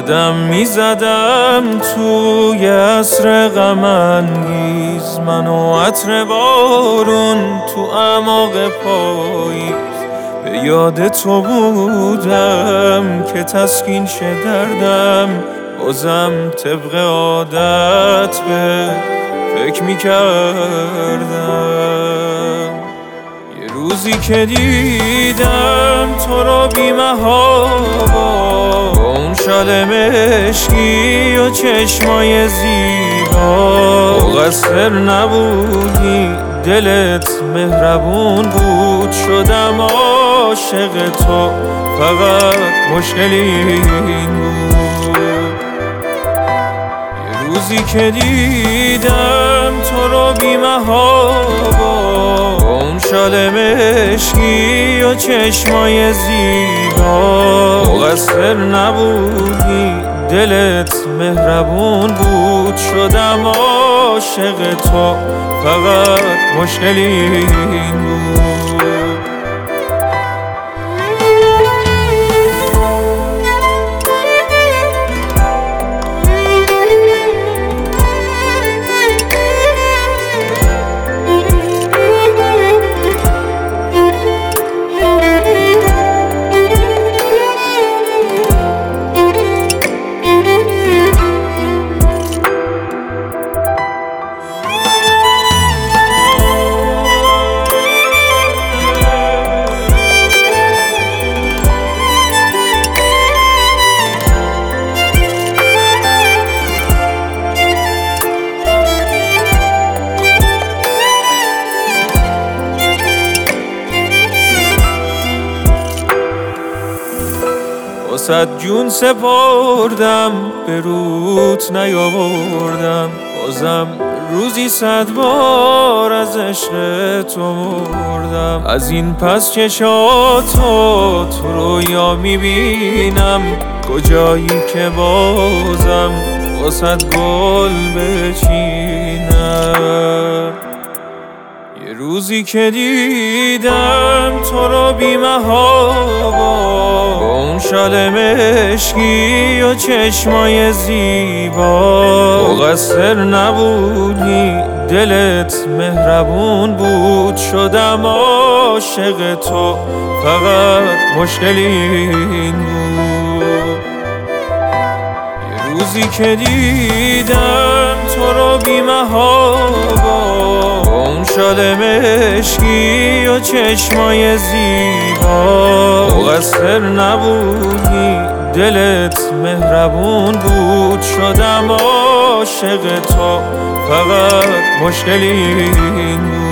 قدم میزدم توی عصر غم انگیز، من و عطر بارون تو اعماق پاییز. به یاد تو بودم که تسکین شه دردم، بازم طبق عادت به فکر میکردم. یه روزی که دیدم تو رو بی محابا، با اون شال مشکی و چشمای زیبا، مقصر نبودی دلت مهربون بود، شدم عاشق تو فقط مشکلی این بود. یه روزی که دیدم تو رو بی محابا، با اون شال مشکی و چشمای زیبا، مقصر نبودی دلت مهربون بود، شدم عاشق تو فقط مشکلی این بود. صد جون سپردم به روت نیاوردم، بازم روزی 100 بار از عشق تو مردم. از این پس چشاتو تو رویا میبینم، کجایی که بازم واسد گل بچینم. یه روزی که دیدم تو رو بی محابا، با اون شال مشکی و چشمای زیبا، مقصر نبودی دلت مهربون بود، شدم عاشق تو فقط مشکلی این بود. یه روزی که دیدم تو رو بی محابا، اون شال مشکی و چشمای زیبا، مقصر نبودی دلت مهربون بود، شدم عاشق تو فقط مشکلی این بود.